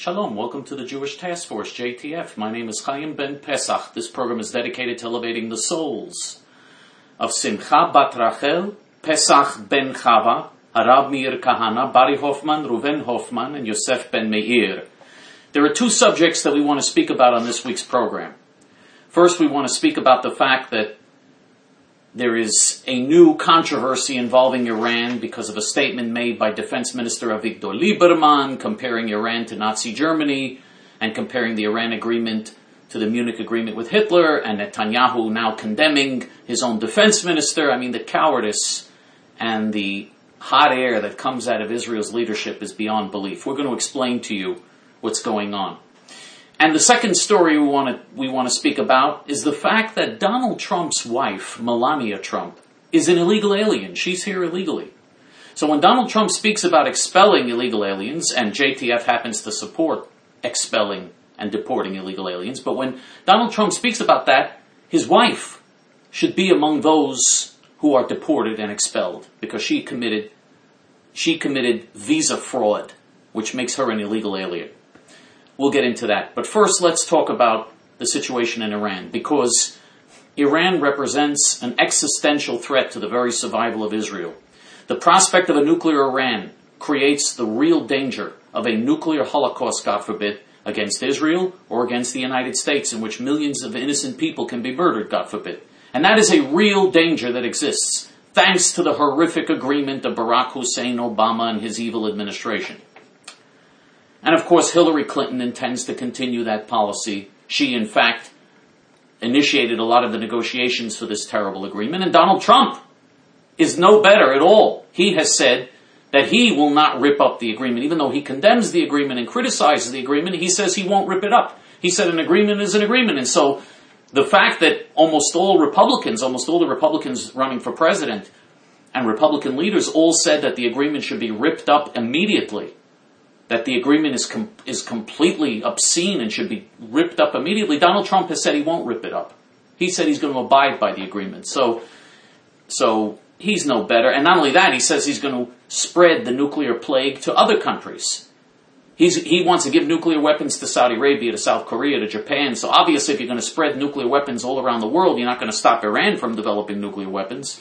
Shalom, welcome to the Jewish Task Force, JTF. My name is Chaim Ben Pesach. This program is dedicated to elevating the souls of Simcha Bat Rachel, Pesach Ben Chava, Harab Meir Kahana, Bari Hoffman, Ruven Hoffman, and Yosef Ben Meir. There are two subjects that we want to speak about on this week's program. First, we want to speak about the fact that there is a new controversy involving Iran because of a statement made by Defense Minister Avigdor Lieberman comparing Iran to Nazi Germany and comparing the Iran agreement to the Munich agreement with Hitler, and Netanyahu now condemning his own defense minister. I mean, the cowardice and the hot air that comes out of Israel's leadership is beyond belief. We're going to explain to you what's going on. And the second story we want to speak about is the fact that Donald Trump's wife, Melania Trump, is an illegal alien. She's here illegally. So when Donald Trump speaks about expelling illegal aliens, and JTF happens to support expelling and deporting illegal aliens, but when Donald Trump speaks about that, his wife should be among those who are deported and expelled because she committed visa fraud, which makes her an illegal alien. We'll get into that. But first, let's talk about the situation in Iran, because Iran represents an existential threat to the very survival of Israel. The prospect of a nuclear Iran creates the real danger of a nuclear holocaust, God forbid, against Israel or against the United States, in which millions of innocent people can be murdered, God forbid. And that is a real danger that exists, thanks to the horrific agreement of Barack Hussein Obama and his evil administration. And of course, Hillary Clinton intends to continue that policy. She, in fact, initiated a lot of the negotiations for this terrible agreement. And Donald Trump is no better at all. He has said that he will not rip up the agreement. Even though he condemns the agreement and criticizes the agreement, he says he won't rip it up. He said an agreement is an agreement. And so the fact that almost all the Republicans running for president and Republican leaders all said that the agreement should be ripped up immediately, that the agreement is completely obscene and should be ripped up immediately, Donald Trump has said he won't rip it up. He said he's going to abide by the agreement. So he's no better. And not only that, he says he's going to spread the nuclear plague to other countries. He wants to give nuclear weapons to Saudi Arabia, to South Korea, to Japan. So obviously if you're going to spread nuclear weapons all around the world, you're not going to stop Iran from developing nuclear weapons.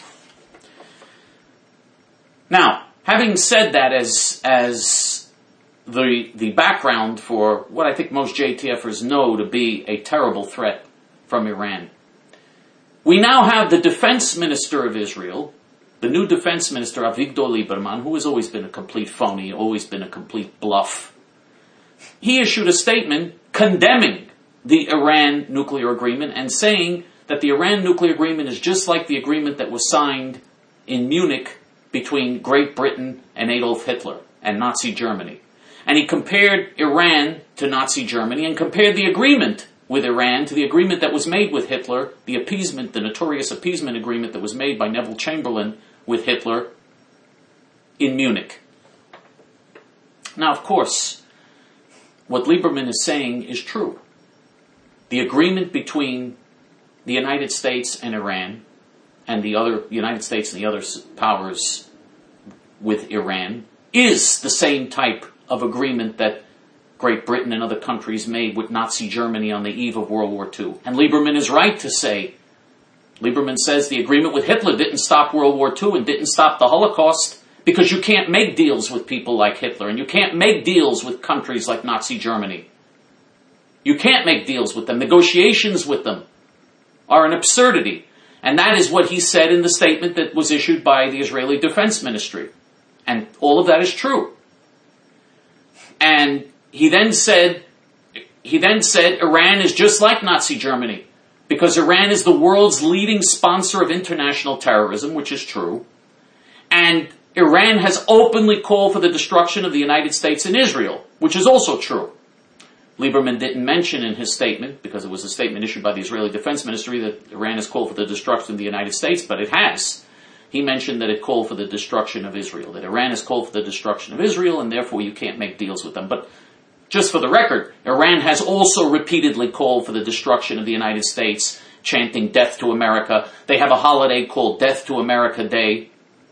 Now, having said that as the background for what I think most JTFers know to be a terrible threat from Iran, we now have the defense minister of Israel, the new defense minister, Avigdor Lieberman, who has always been a complete phony, always been a complete bluff. He issued a statement condemning the Iran nuclear agreement and saying that the Iran nuclear agreement is just like the agreement that was signed in Munich between Great Britain and Adolf Hitler and Nazi Germany. And he compared Iran to Nazi Germany and compared the agreement with Iran to the agreement that was made with Hitler, the notorious appeasement agreement that was made by Neville Chamberlain with Hitler in Munich. Now, of course, what Lieberman is saying is true. The agreement between the United States and Iran and the other United States and the other powers with Iran is the same type of agreement that Great Britain and other countries made with Nazi Germany on the eve of World War II. And Lieberman is right to say, Lieberman says the agreement with Hitler didn't stop World War II and didn't stop the Holocaust because you can't make deals with people like Hitler and you can't make deals with countries like Nazi Germany. You can't make deals with them. Negotiations with them are an absurdity. And that is what he said in the statement that was issued by the Israeli Defense Ministry. And all of that is true. And he then said Iran is just like Nazi Germany because Iran is the world's leading sponsor of international terrorism, which is true. And Iran has openly called for the destruction of the United States and Israel, which is also true. Lieberman didn't mention in his statement, because it was a statement issued by the Israeli Defense Ministry, that Iran has called for the destruction of the United States, but it has. He mentioned that it called for the destruction of Israel, that Iran has called for the destruction of Israel, and therefore you can't make deals with them. But just for the record, Iran has also repeatedly called for the destruction of the United States, chanting Death to America. They have a holiday called Death to America Day.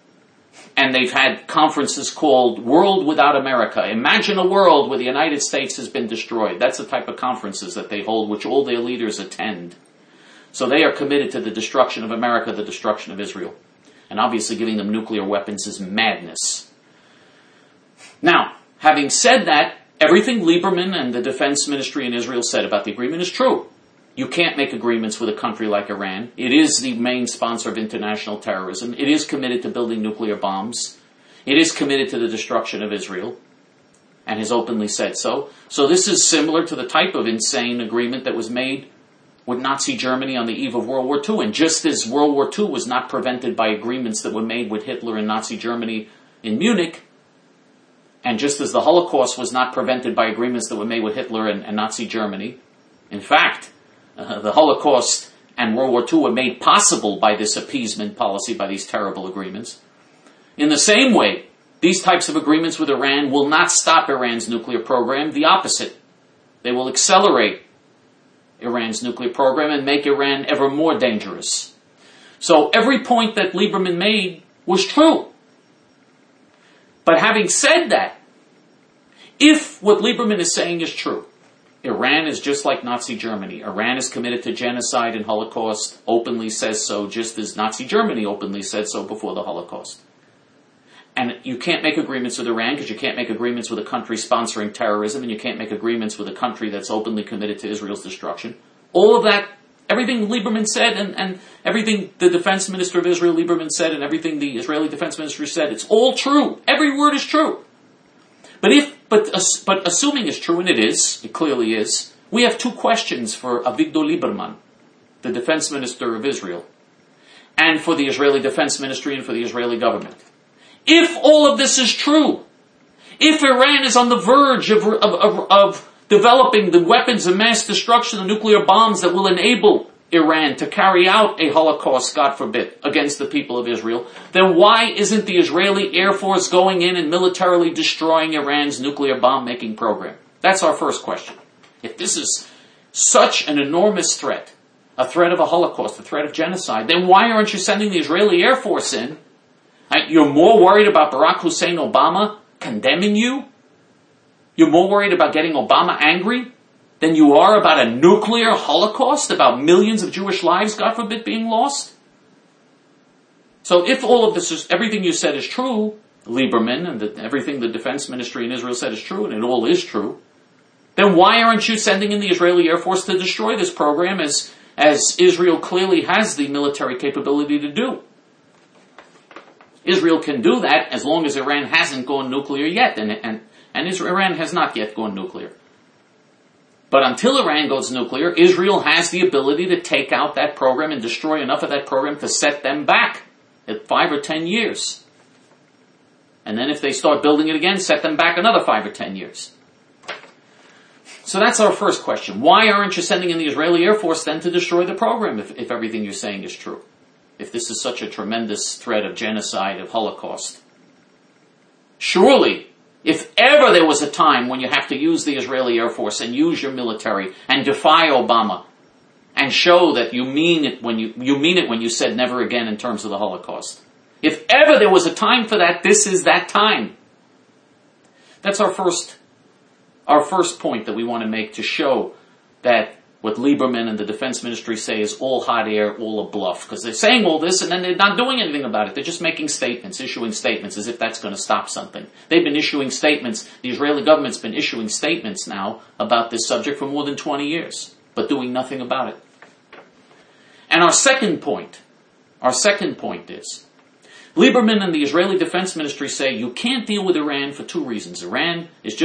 And they've had conferences called World Without America. Imagine a world where the United States has been destroyed. That's the type of conferences that they hold, which all their leaders attend. So they are committed to the destruction of America, the destruction of Israel. And obviously giving them nuclear weapons is madness. Now, having said that, everything Lieberman and the defense ministry in Israel said about the agreement is true. You can't make agreements with a country like Iran. It is the main sponsor of international terrorism. It is committed to building nuclear bombs. It is committed to the destruction of Israel, and has openly said so. So this is similar to the type of insane agreement that was made with Nazi Germany on the eve of World War II. And just as World War II was not prevented by agreements that were made with Hitler and Nazi Germany in Munich, and just as the Holocaust was not prevented by agreements that were made with Hitler and Nazi Germany, in fact, the Holocaust and World War II were made possible by this appeasement policy, by these terrible agreements. In the same way, these types of agreements with Iran will not stop Iran's nuclear program. The opposite. They will accelerate Iran's nuclear program and make Iran ever more dangerous. So every point that Lieberman made was true. But having said that, if what Lieberman is saying is true, Iran is just like Nazi Germany. Iran is committed to genocide and Holocaust, openly says so, just as Nazi Germany openly said so before the Holocaust. And you can't make agreements with Iran because you can't make agreements with a country sponsoring terrorism, and you can't make agreements with a country that's openly committed to Israel's destruction. All of that, everything Lieberman said, and everything the defense minister of Israel, Lieberman, said, and everything the Israeli defense ministry said, it's all true. Every word is true. But assuming it's true, and it clearly is, we have two questions for Avigdor Lieberman, the defense minister of Israel, and for the Israeli defense ministry and for the Israeli government. If all of this is true, if Iran is on the verge of developing the weapons of mass destruction, the nuclear bombs that will enable Iran to carry out a Holocaust, God forbid, against the people of Israel, then why isn't the Israeli Air Force going in and militarily destroying Iran's nuclear bomb-making program? That's our first question. If this is such an enormous threat, a threat of a Holocaust, a threat of genocide, then why aren't you sending the Israeli Air Force in? You're more worried about Barack Hussein Obama condemning you? You're more worried about getting Obama angry than you are about a nuclear holocaust, about millions of Jewish lives, God forbid, being lost? So if all of this is, everything you said is true, Lieberman, and everything the defense ministry in Israel said is true, and it all is true, then why aren't you sending in the Israeli Air Force to destroy this program as Israel clearly has the military capability to do? Israel can do that as long as Iran hasn't gone nuclear yet, and Iran has not yet gone nuclear. But until Iran goes nuclear, Israel has the ability to take out that program and destroy enough of that program to set them back at 5 or 10 years. And then if they start building it again, set them back another 5 or 10 years. So that's our first question. Why aren't you sending in the Israeli Air Force then to destroy the program if everything you're saying is true? If this is such a tremendous threat of genocide, of Holocaust. Surely, if ever there was a time when you have to use the Israeli Air Force and use your military and defy Obama and show that you mean it when you said never again in terms of the Holocaust. If ever there was a time for that, this is that time. That's our first point that we want to make to show that what Lieberman and the defense ministry say is all hot air, all a bluff. Because they're saying all this and then they're not doing anything about it. They're just making statements, issuing statements as if that's going to stop something. They've been issuing statements, the Israeli government's been issuing statements now about this subject for more than 20 years, but doing nothing about it. And our second point is, Lieberman and the Israeli defense ministry say you can't deal with Iran for two reasons. Iran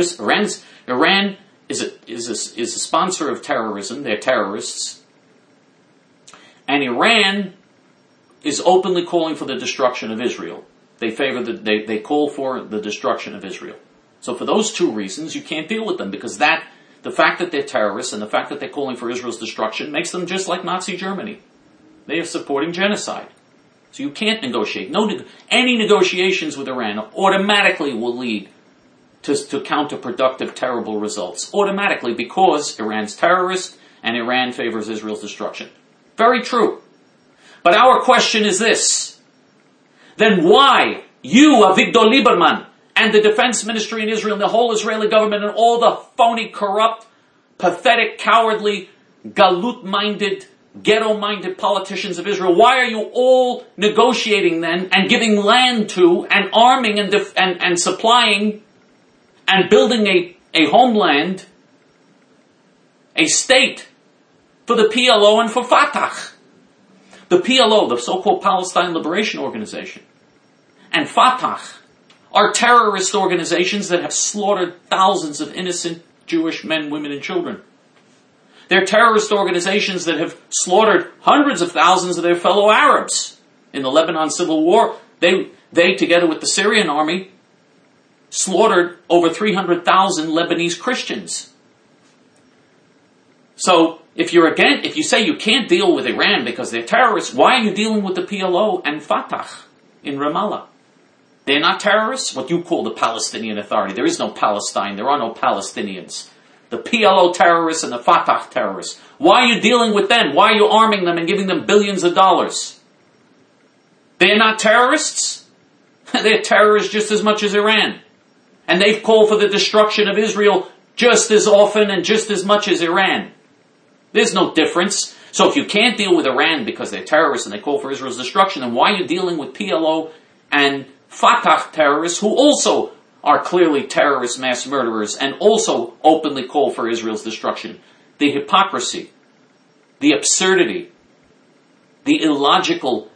is a sponsor of terrorism. They're terrorists. And Iran is openly calling for the destruction of Israel. They call for the destruction of Israel. So for those two reasons, you can't deal with them because the fact that they're terrorists and the fact that they're calling for Israel's destruction makes them just like Nazi Germany. They are supporting genocide. So you can't negotiate. Any negotiations with Iran automatically will lead to counterproductive, terrible results. Automatically, because Iran's terrorist and Iran favors Israel's destruction. Very true. But our question is this. Then why, You, Avigdor Lieberman, and the defense ministry in Israel, and the whole Israeli government, and all the phony, corrupt, pathetic, cowardly, galut-minded, ghetto-minded politicians of Israel, why are you all negotiating then and giving land to and arming and supplying and building a homeland, a state for the PLO and for Fatah? The PLO, the so-called Palestine Liberation Organization, and Fatah are terrorist organizations that have slaughtered thousands of innocent Jewish men, women, and children. They're terrorist organizations that have slaughtered hundreds of thousands of their fellow Arabs. In the Lebanon Civil War, they together with the Syrian army, slaughtered over 300,000 Lebanese Christians. So, if you say you can't deal with Iran because they're terrorists, why are you dealing with the PLO and Fatah in Ramallah? They're not terrorists? What you call the Palestinian Authority. There is no Palestine. There are no Palestinians. The PLO terrorists and the Fatah terrorists. Why are you dealing with them? Why are you arming them and giving them billions of dollars? They're not terrorists? They're terrorists just as much as Iran. And they've called for the destruction of Israel just as often and just as much as Iran. There's no difference. So if you can't deal with Iran because they're terrorists and they call for Israel's destruction, then why are you dealing with PLO and Fatah terrorists who also are clearly terrorist mass murderers and also openly call for Israel's destruction? The hypocrisy, the absurdity, the illogical,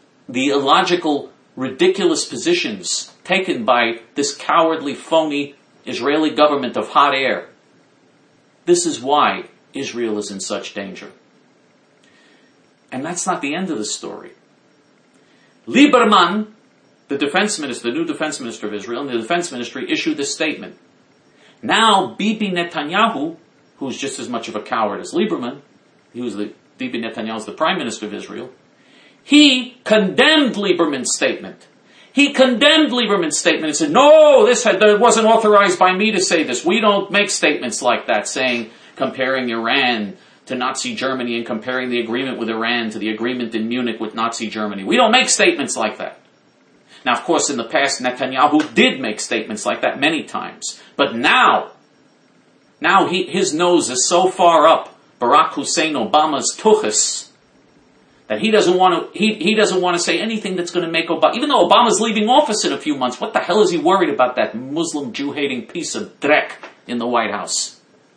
ridiculous positions taken by this cowardly, phony Israeli government of hot air. This is why Israel is in such danger. And that's not the end of the story. Lieberman, the defense minister, the new defense minister of Israel, and the defense ministry issued this statement. Now, Bibi Netanyahu, who's just as much of a coward as Lieberman, Bibi Netanyahu is the prime minister of Israel, he condemned Lieberman's statement. He condemned Lieberman's statement and said, no, that wasn't authorized by me to say this. We don't make statements like that, comparing Iran to Nazi Germany and comparing the agreement with Iran to the agreement in Munich with Nazi Germany. We don't make statements like that. Now, of course, in the past, Netanyahu did make statements like that many times. But now his nose is so far up Barack Hussein Obama's tuchus that he doesn't want to say anything that's going to make Obama, even though Obama's leaving office in a few months, what the hell is he worried about that Muslim Jew-hating piece of dreck in the White House?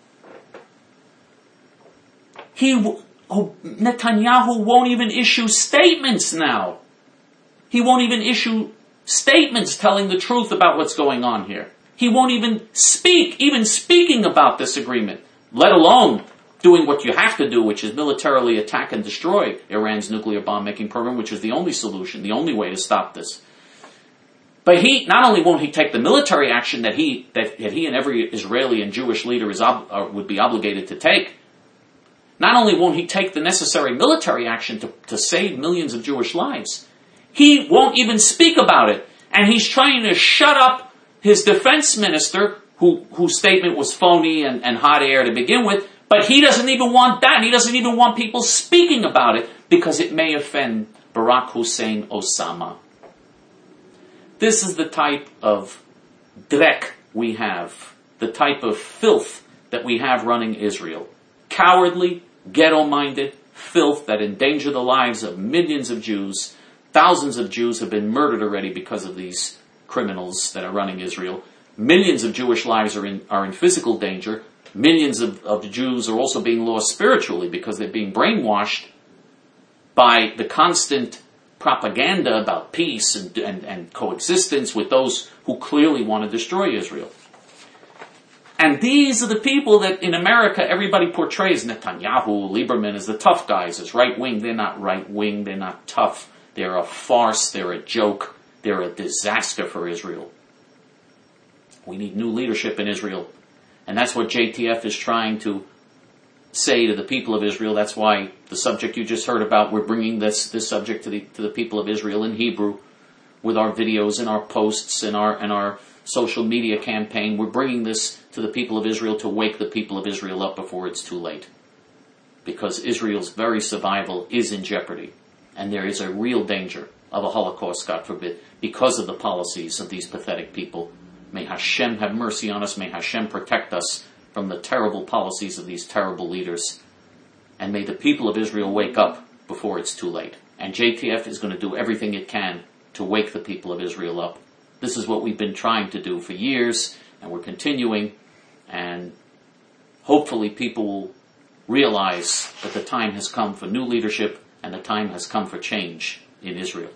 Netanyahu won't even issue statements now. He won't even issue statements telling the truth about what's going on here. He won't even speaking about this agreement, let alone doing what you have to do, which is militarily attack and destroy Iran's nuclear bomb-making program, which is the only solution, the only way to stop this. But not only won't he take the military action that he and every Israeli and Jewish leader would be obligated to take, not only won't he take the necessary military action to save millions of Jewish lives, he won't even speak about it. And he's trying to shut up his defense minister, whose statement was phony and hot air to begin with, but he doesn't even want that. He doesn't even want people speaking about it because it may offend Barack Hussein Osama. This is the type of dreck we have, the type of filth that we have running Israel. Cowardly, ghetto-minded filth that endanger the lives of millions of Jews. Thousands of Jews have been murdered already because of these criminals that are running Israel. Millions of Jewish lives are in physical danger. Millions of the Jews are also being lost spiritually because they're being brainwashed by the constant propaganda about peace and coexistence with those who clearly want to destroy Israel. And these are the people that in America everybody portrays Netanyahu, Lieberman as the tough guys, as right-wing. They're not right-wing, they're not tough. They're a farce, they're a joke, they're a disaster for Israel. We need new leadership in Israel. And that's what JTF is trying to say to the people of Israel. That's why the subject you just heard about, we're bringing this subject to the people of Israel in Hebrew with our videos and our posts and our social media campaign. We're bringing this to the people of Israel to wake the people of Israel up before it's too late. Because Israel's very survival is in jeopardy. And there is a real danger of a Holocaust, God forbid, because of the policies of these pathetic people. May Hashem have mercy on us. May Hashem protect us from the terrible policies of these terrible leaders. And may the people of Israel wake up before it's too late. And JTF is going to do everything it can to wake the people of Israel up. This is what we've been trying to do for years, and we're continuing. And hopefully people will realize that the time has come for new leadership and the time has come for change in Israel.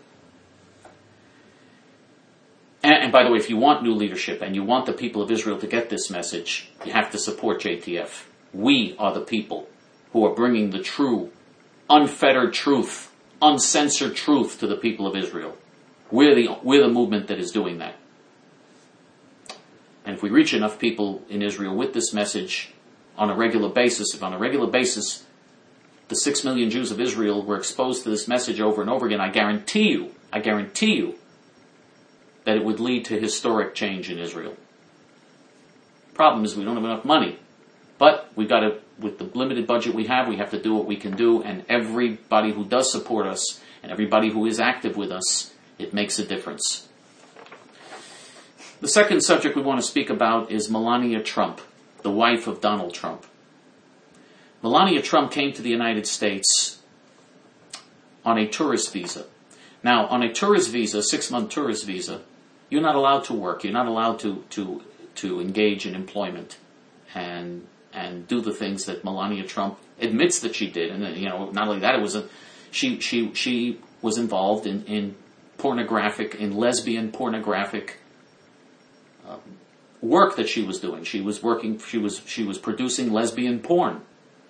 And by the way, if you want new leadership and you want the people of Israel to get this message, you have to support JTF. We are the people who are bringing the true, unfettered truth, uncensored truth to the people of Israel. We're the movement that is doing that. And if we reach enough people in Israel with this message on a regular basis, if on a regular basis the 6 million Jews of Israel were exposed to this message over and over again, I guarantee you that it would lead to historic change in Israel. Problem is we don't have enough money. But we've got to, with the limited budget we have to do what we can do, and everybody who does support us, and everybody who is active with us, it makes a difference. The second subject we want to speak about is Melania Trump, the wife of Donald Trump. Melania Trump came to the United States on a tourist visa. Now, on a tourist visa, 6-month tourist visa, you're not allowed to work. You're not allowed to engage in employment and do the things that Melania Trump admits that she did. And not only that, she was involved in lesbian pornographic work that she was doing. She was producing lesbian porn,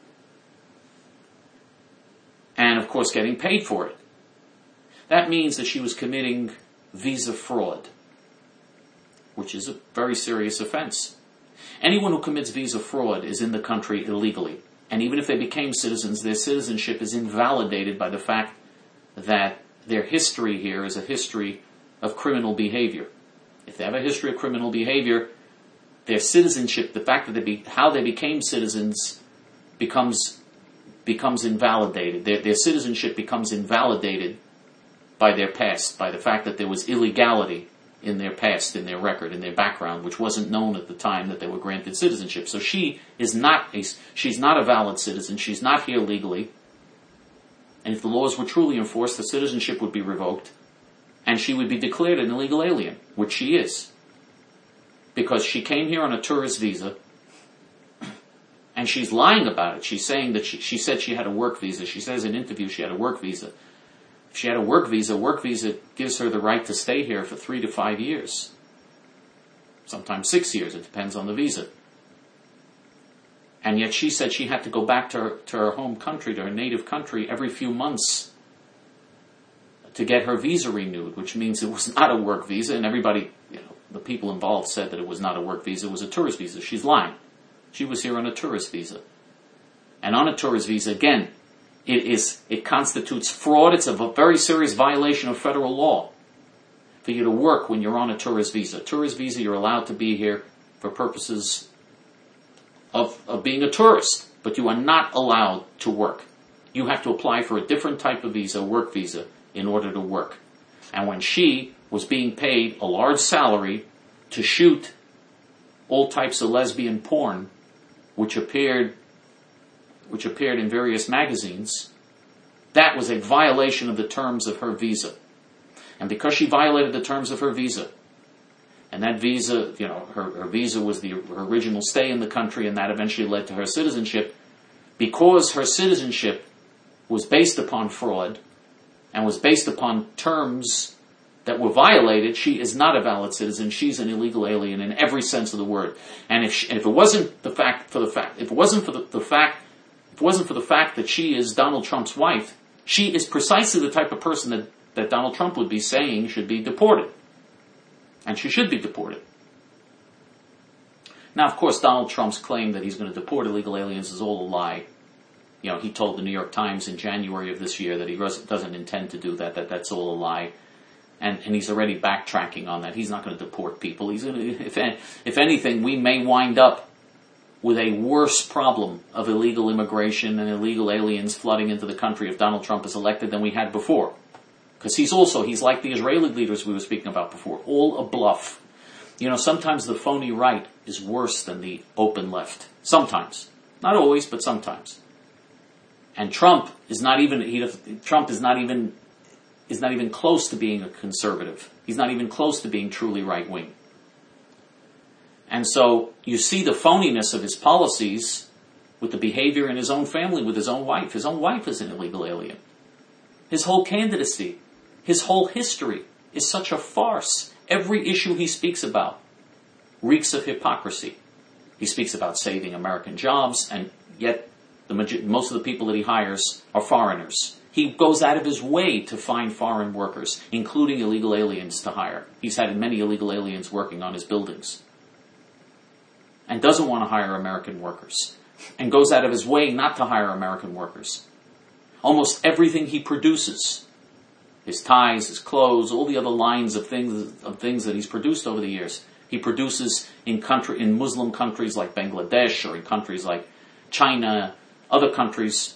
and of course getting paid for it. That means that she was committing visa fraud, which is a very serious offense. Anyone who commits visa fraud is in the country illegally. And even if they became citizens, their citizenship is invalidated by the fact that their history here is a history of criminal behavior. If they have a history of criminal behavior, their citizenship, the fact that how they became citizens becomes invalidated. Their citizenship becomes invalidated by their past, by the fact that there was illegality in their past, in their record, in their background, which wasn't known at the time that they were granted citizenship. So she's not a valid citizen. She's not here legally. And if the laws were truly enforced, the citizenship would be revoked, and she would be declared an illegal alien, which she is. Because she came here on a tourist visa, and she's lying about it. She's saying that she said she had a work visa. She says in an interview she had a work visa. If she had a work visa gives her the right to stay here for 3 to 5 years. Sometimes 6 years, it depends on the visa. And yet she said she had to go back to her home country, to her native country, every few months to get her visa renewed, which means it was not a work visa, and everybody, the people involved said that it was not a work visa, it was a tourist visa. She's lying. She was here on a tourist visa. And on a tourist visa, again, it constitutes fraud. It's a very serious violation of federal law for you to work when you're on a tourist visa. Tourist visa, you're allowed to be here for purposes of being a tourist, but you are not allowed to work. You have to apply for a different type of visa, work visa, in order to work. And when she was being paid a large salary to shoot all types of lesbian porn, which appeared in various magazines, that was a violation of the terms of her visa. And because she violated the terms of her visa, and that visa, her visa was her original stay in the country, and that eventually led to her citizenship, because her citizenship was based upon fraud and was based upon terms that were violated, she is not a valid citizen. She's an illegal alien in every sense of the word. And if it wasn't for the fact that she is Donald Trump's wife, she is precisely the type of person that Donald Trump would be saying should be deported. And she should be deported. Now, of course, Donald Trump's claim that he's going to deport illegal aliens is all a lie. He told the New York Times in January of this year that he doesn't intend to do that, that's all a lie. And he's already backtracking on that. He's not going to deport people. He's going to, if anything, we may wind up with a worse problem of illegal immigration and illegal aliens flooding into the country if Donald Trump is elected than we had before. Because he's like the Israeli leaders we were speaking about before, all a bluff. Sometimes the phony right is worse than the open left. Sometimes. Not always, but sometimes. And Trump is not even close to being a conservative. He's not even close to being truly right-wing. And so you see the phoniness of his policies with the behavior in his own family, with his own wife. His own wife is an illegal alien. His whole candidacy, his whole history is such a farce. Every issue he speaks about reeks of hypocrisy. He speaks about saving American jobs, and yet most of the people that he hires are foreigners. He goes out of his way to find foreign workers, including illegal aliens, to hire. He's had many illegal aliens working on his buildings. And doesn't want to hire American workers. And goes out of his way not to hire American workers. Almost everything he produces, his ties, his clothes, all the other lines of things that he's produced over the years, he produces in Muslim countries like Bangladesh, or in countries like China, other countries.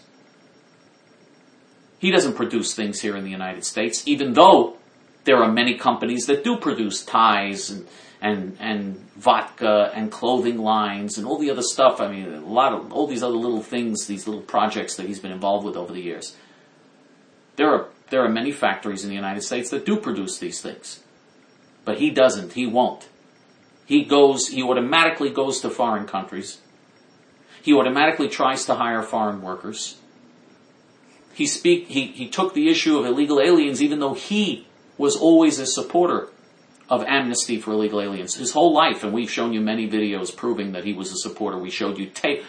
He doesn't produce things here in the United States, even though there are many companies that do produce ties and vodka and clothing lines and all the other stuff. I mean, all these other little things, these little projects that he's been involved with over the years. There are many factories in the United States that do produce these things. But he doesn't. He won't. He automatically goes to foreign countries. He automatically tries to hire foreign workers. He took the issue of illegal aliens, even though he was always a supporter of amnesty for illegal aliens his whole life, and we've shown you many videos proving that he was a supporter. We showed you tape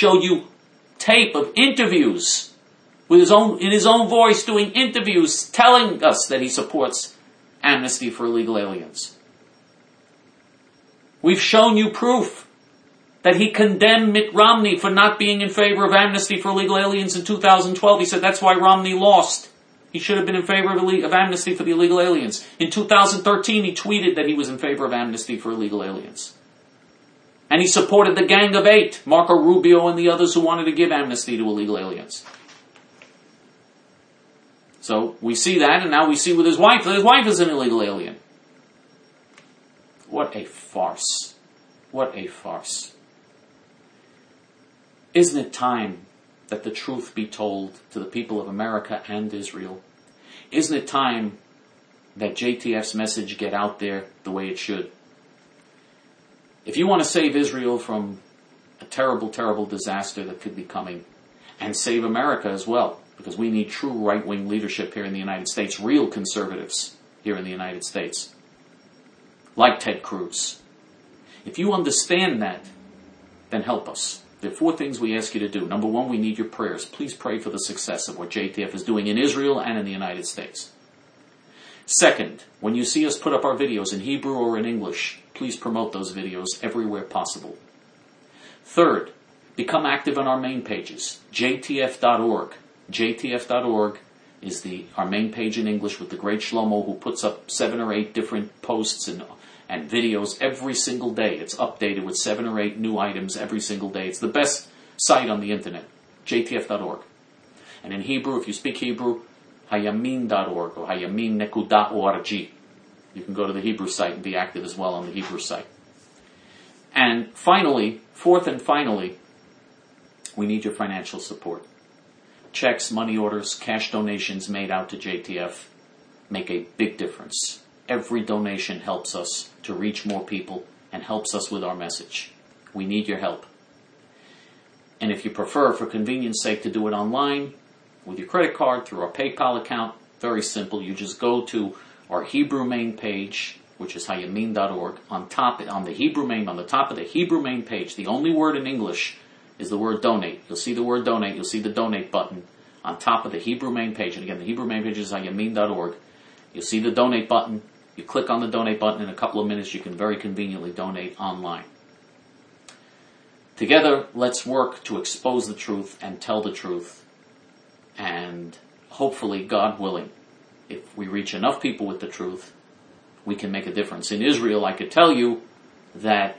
of interviews in his own voice, doing interviews telling us that he supports amnesty for illegal aliens. We've shown you proof that he condemned Mitt Romney for not being in favor of amnesty for illegal aliens in 2012. He said that's why Romney lost. He should have been in favor of amnesty for the illegal aliens. In 2013, he tweeted that he was in favor of amnesty for illegal aliens. And he supported the Gang of Eight, Marco Rubio and the others who wanted to give amnesty to illegal aliens. So we see that, and now we see with his wife that his wife is an illegal alien. What a farce. What a farce. Isn't it time that the truth be told to the people of America and Israel? Isn't it time that JTF's message get out there the way it should? If you want to save Israel from a terrible, terrible disaster that could be coming, and save America as well, because we need true right-wing leadership here in the United States, real conservatives here in the United States, like Ted Cruz. If you understand that, then help us. There are 4 things we ask you to do. Number 1, we need your prayers. Please pray for the success of what JTF is doing in Israel and in the United States. Second, when you see us put up our videos in Hebrew or in English, please promote those videos everywhere possible. Third, become active on our main pages, jtf.org. jtf.org is our main page in English with the great Shlomo, who puts up 7 or 8 different posts and videos every single day. It's updated with 7 or 8 new items every single day. It's the best site on the internet, jtf.org. And in Hebrew, if you speak Hebrew, hayamin.org or hayamin.org. You can go to the Hebrew site and be active as well on the Hebrew site. And finally, fourth and finally, we need your financial support. Checks, money orders, cash donations made out to JTF make a big difference. Every donation helps us to reach more people and helps us with our message. We need your help. And if you prefer, for convenience sake, to do it online with your credit card through our PayPal account, very simple. You just go to our Hebrew main page, which is hayamin.org. On top of the Hebrew main page, the only word in English is the word donate. You'll see the word donate. You'll see the donate button on top of the Hebrew main page. And again, the Hebrew main page is hayamin.org. You'll see the donate button. You click on the donate button. In a couple of minutes, you can very conveniently donate online. Together, let's work to expose the truth and tell the truth. And hopefully, God willing, if we reach enough people with the truth, we can make a difference. In Israel, I could tell you that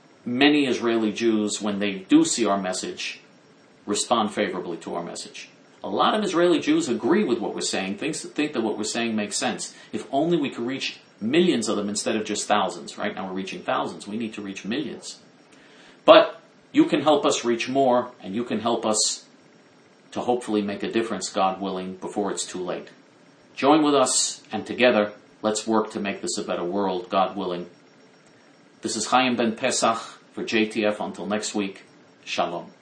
many Israeli Jews, when they do see our message, respond favorably to our message. A lot of Israeli Jews agree with what we're saying, think that what we're saying makes sense. If only we could reach millions of them instead of just thousands. Right now we're reaching thousands. We need to reach millions. But you can help us reach more, and you can help us to hopefully make a difference, God willing, before it's too late. Join with us, and together, let's work to make this a better world, God willing. This is Chaim Ben Pesach for JTF. Until next week, Shalom.